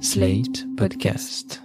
Slate Podcast.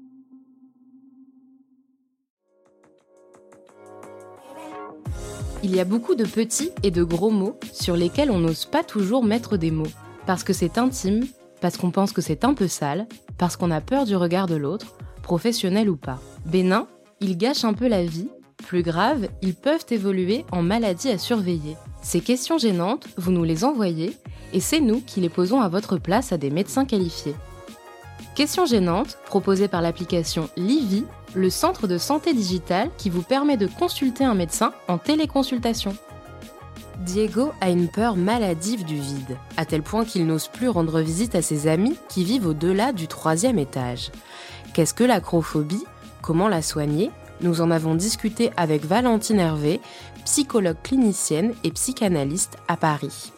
Il y a beaucoup de petits et de gros mots sur lesquels on n'ose pas toujours mettre des mots. Parce que c'est intime, parce qu'on pense que c'est un peu sale, parce qu'on a peur du regard de l'autre, professionnel ou pas. Bénin, ils gâchent un peu la vie. Plus grave, ils peuvent évoluer en maladie à surveiller. Ces questions gênantes, vous nous les envoyez, et c'est nous qui les posons à votre place à des médecins qualifiés. Questions gênantes, proposées par l'application Livy, le centre de santé digitale qui vous permet de consulter un médecin en téléconsultation. Diego a une peur maladive du vide, à tel point qu'il n'ose plus rendre visite à ses amis qui vivent au-delà du 3e étage. Qu'est-ce que l'acrophobie ? Comment la soigner ? Nous en avons discuté avec Valentine Hervé, psychologue clinicienne et psychanalyste à Paris.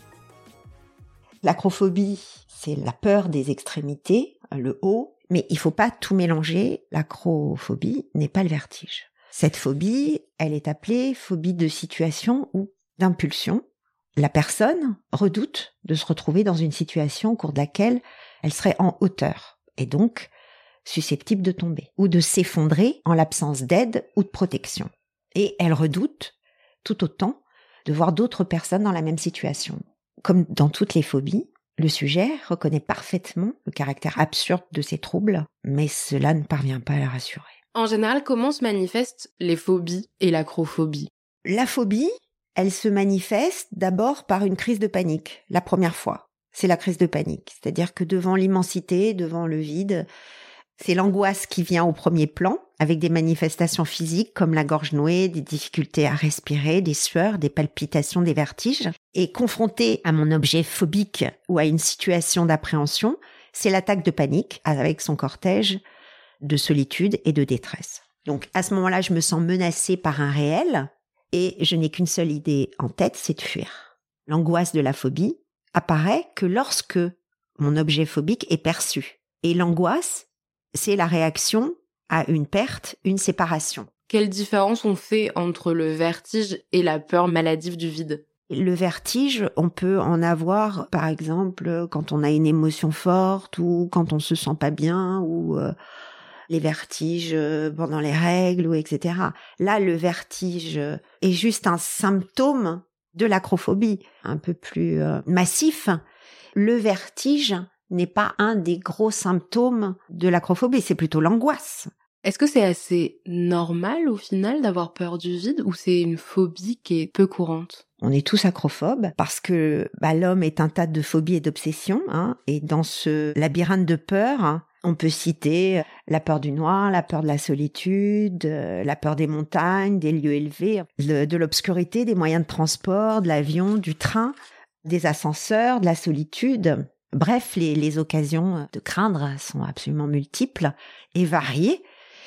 L'acrophobie, c'est la peur des extrémités, le haut, mais il faut pas tout mélanger. L'acrophobie n'est pas le vertige. Cette phobie, elle est appelée phobie de situation ou d'impulsion. La personne redoute de se retrouver dans une situation au cours de laquelle elle serait en hauteur et donc susceptible de tomber ou de s'effondrer en l'absence d'aide ou de protection. Et elle redoute tout autant de voir d'autres personnes dans la même situation. Comme dans toutes les phobies, le sujet reconnaît parfaitement le caractère absurde de ces troubles, mais cela ne parvient pas à la rassurer. En général, comment se manifestent les phobies et l'acrophobie ? La phobie, elle se manifeste d'abord par une crise de panique, la première fois. C'est la crise de panique, c'est-à-dire que devant l'immensité, devant le vide, c'est l'angoisse qui vient au premier plan, avec des manifestations physiques comme la gorge nouée, des difficultés à respirer, des sueurs, des palpitations, des vertiges. Et confronté à mon objet phobique ou à une situation d'appréhension, c'est l'attaque de panique avec son cortège de solitude et de détresse. Donc à ce moment-là, je me sens menacée par un réel et je n'ai qu'une seule idée en tête, c'est de fuir. L'angoisse de la phobie apparaît que lorsque mon objet phobique est perçu. Et l'angoisse, c'est la réaction à une perte, une séparation. Quelle différence on fait entre le vertige et la peur maladive du vide ? Le vertige, on peut en avoir, par exemple, quand on a une émotion forte ou quand on se sent pas bien ou les vertiges pendant les règles ou etc. Là, le vertige est juste un symptôme de l'acrophobie, un peu plus massif. Le vertige n'est pas un des gros symptômes de l'acrophobie, c'est plutôt l'angoisse. Est-ce que c'est assez normal au final d'avoir peur du vide ou c'est une phobie qui est peu courante ? On est tous acrophobes parce que l'homme est un tas de phobies et d'obsessions, et dans ce labyrinthe de peurs, on peut citer la peur du noir, la peur de la solitude, la peur des montagnes, des lieux élevés, de l'obscurité, des moyens de transport, de l'avion, du train, des ascenseurs, de la solitude. Bref, les occasions de craindre sont absolument multiples et variées.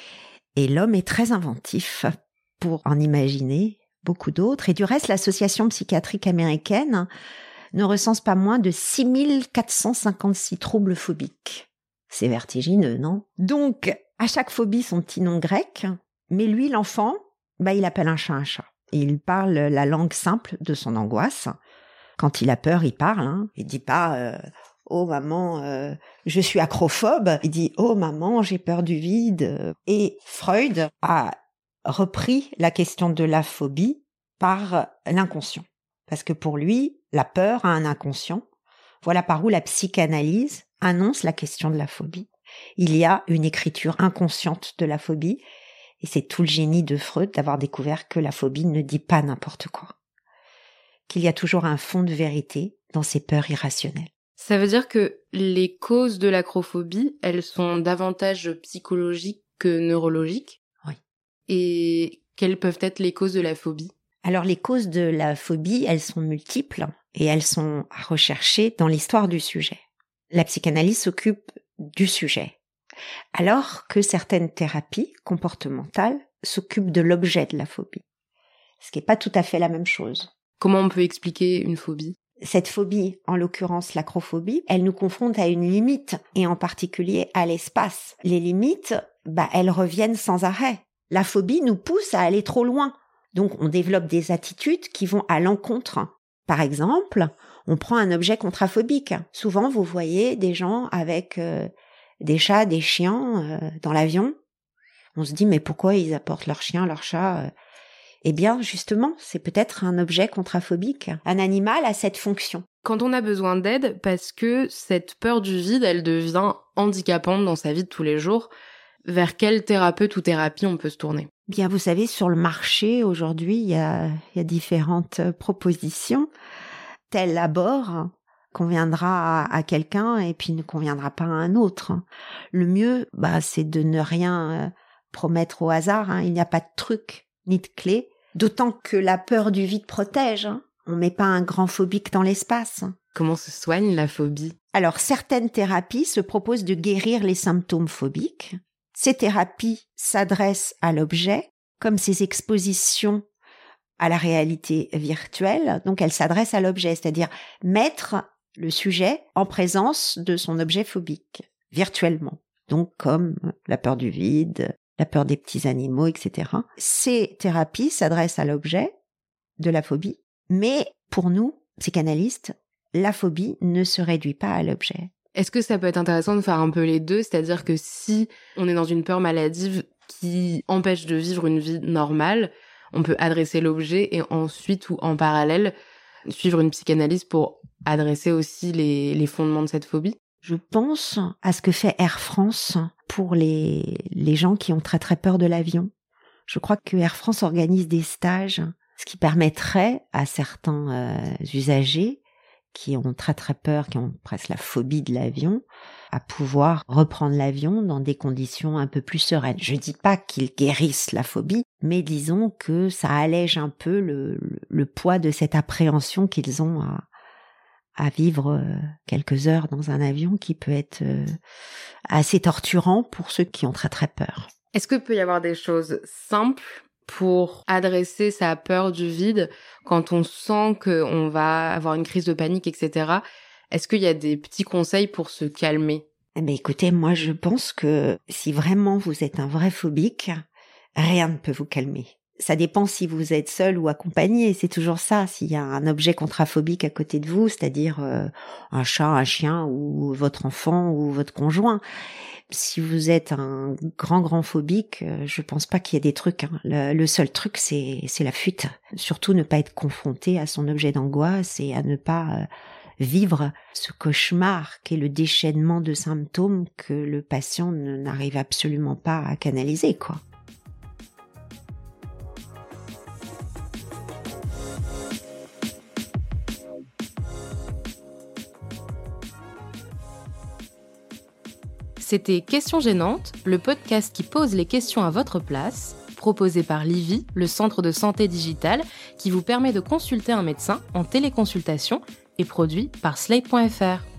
Et l'homme est très inventif pour en imaginer beaucoup d'autres. Et du reste, l'Association psychiatrique américaine ne recense pas moins de 6456 troubles phobiques. C'est vertigineux, non ? Donc, à chaque phobie, son petit nom grec. Mais lui, l'enfant, il appelle un chat un chat. Il parle la langue simple de son angoisse. Quand il a peur, il parle. Il dit pas oh maman, je suis acrophobe. Il dit oh maman, j'ai peur du vide. Et Freud a repris la question de la phobie par l'inconscient. Parce que pour lui, la peur a un inconscient. Voilà par où la psychanalyse annonce la question de la phobie. Il y a une écriture inconsciente de la phobie. Et c'est tout le génie de Freud d'avoir découvert que la phobie ne dit pas n'importe quoi. Qu'il y a toujours un fond de vérité dans ces peurs irrationnelles. Ça veut dire que les causes de l'acrophobie, elles sont davantage psychologiques que neurologiques ? Oui. Et quelles peuvent être les causes de la phobie ? Alors les causes de la phobie, elles sont multiples et elles sont à rechercher dans l'histoire du sujet. La psychanalyse s'occupe du sujet, alors que certaines thérapies comportementales s'occupent de l'objet de la phobie, ce qui n'est pas tout à fait la même chose. Comment on peut expliquer une phobie ? Cette phobie, en l'occurrence l'acrophobie, elle nous confronte à une limite, et en particulier à l'espace. Les limites, elles reviennent sans arrêt. La phobie nous pousse à aller trop loin. Donc on développe des attitudes qui vont à l'encontre. Par exemple, On prend un objet contraphobique. Souvent, vous voyez des gens avec des chats, des chiens dans l'avion. On se dit, mais pourquoi ils apportent leurs chiens, leurs chats Eh bien, justement, c'est peut-être un objet contraphobique. Un animal a cette fonction. Quand on a besoin d'aide, parce que cette peur du vide, elle devient handicapante dans sa vie de tous les jours, vers quel thérapeute ou thérapie on peut se tourner ? Bien, vous savez, sur le marché, aujourd'hui, il y a différentes propositions. Tel abord conviendra à quelqu'un et puis ne conviendra pas à un autre. Le mieux, c'est de ne rien promettre au hasard. Il n'y a pas de truc ni de clé. D'autant que la peur du vide protège. On met pas un grand phobique dans l'espace. Comment se soigne la phobie ? Alors, certaines thérapies se proposent de guérir les symptômes phobiques. Ces thérapies s'adressent à l'objet, comme ces expositions à la réalité virtuelle. Donc, elles s'adressent à l'objet, c'est-à-dire mettre le sujet en présence de son objet phobique, virtuellement. Donc, comme la peur du vide, la peur des petits animaux, etc. Ces thérapies s'adressent à l'objet de la phobie, mais pour nous, psychanalystes, la phobie ne se réduit pas à l'objet. Est-ce que ça peut être intéressant de faire un peu les deux ? C'est-à-dire que si on est dans une peur maladive qui empêche de vivre une vie normale, on peut adresser l'objet et ensuite ou en parallèle suivre une psychanalyse pour adresser aussi les fondements de cette phobie ? Je pense à ce que fait Air France pour les gens qui ont très très peur de l'avion. Je crois que Air France organise des stages, ce qui permettrait à certains usagers qui ont très très peur, qui ont presque la phobie de l'avion, à pouvoir reprendre l'avion dans des conditions un peu plus sereines. Je dis pas qu'ils guérissent la phobie, mais disons que ça allège un peu le poids de cette appréhension qu'ils ont à vivre quelques heures dans un avion qui peut être assez torturant pour ceux qui ont très très peur. Est-ce qu'il peut y avoir des choses simples pour adresser sa peur du vide quand on sent qu'on va avoir une crise de panique, etc. Est-ce qu'il y a des petits conseils pour se calmer ? Écoutez, moi je pense que si vraiment vous êtes un vrai phobique, rien ne peut vous calmer. Ça dépend si vous êtes seul ou accompagné, c'est toujours ça. S'il y a un objet contraphobique à côté de vous, c'est-à-dire un chat, un chien ou votre enfant ou votre conjoint. Si vous êtes un grand phobique, je pense pas qu'il y ait des trucs. Le seul truc, c'est la fuite. Surtout ne pas être confronté à son objet d'angoisse et à ne pas vivre ce cauchemar qu'est le déchaînement de symptômes que le patient n'arrive absolument pas à canaliser, quoi. C'était Questions gênantes, le podcast qui pose les questions à votre place, proposé par Livy, le centre de santé digitale, qui vous permet de consulter un médecin en téléconsultation et produit par Slate.fr.